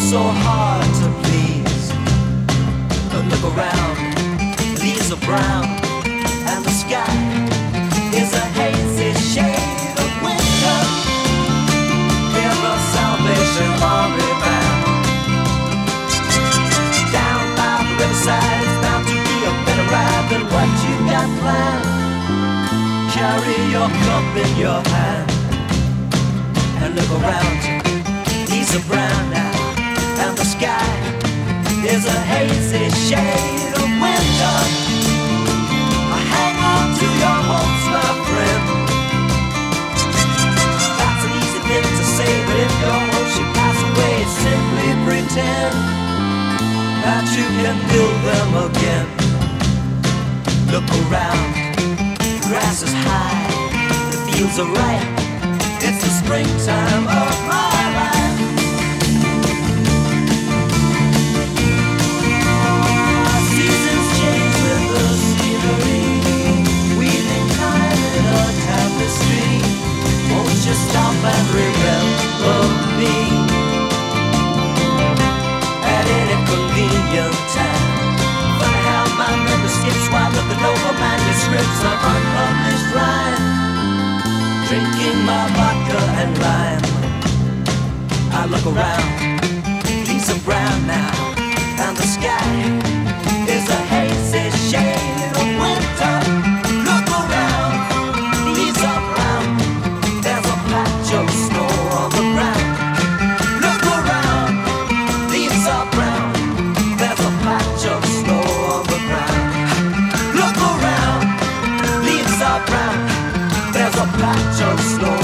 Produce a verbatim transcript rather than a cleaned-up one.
so hard to please. But look around, leaves are brown, and the sky is a hazy shade of winter. Hear the Salvation Army band. Down by the riverside, it's bound to be a better ride than what you got planned. Carry your cup in your hand and look around you. Leaves are brown now, and the sky is a hazy shade of winter. Hang on to your hopes, my friend. That's an easy thing to say, but if your hopes should pass away, simply pretend that you can build them again. Look around, the grass is high, the fields are ripe. It's the springtime of my life. Seasons change with the scenery, weaving time in a tapestry. Won't you stop and remember me at any convenient time? Funny how my memory skips while looking over manuscripts of unpublished rhyme. Drinking my vodka and lime, I look around, leaves are brown now, and the sky is a hazy shade of winter. Look around, leaves are brown, there's a patch of snow on the ground. Look around, leaves are brown, there's a patch of snow on the ground. Look around, leaves are brown, there's a patch of snow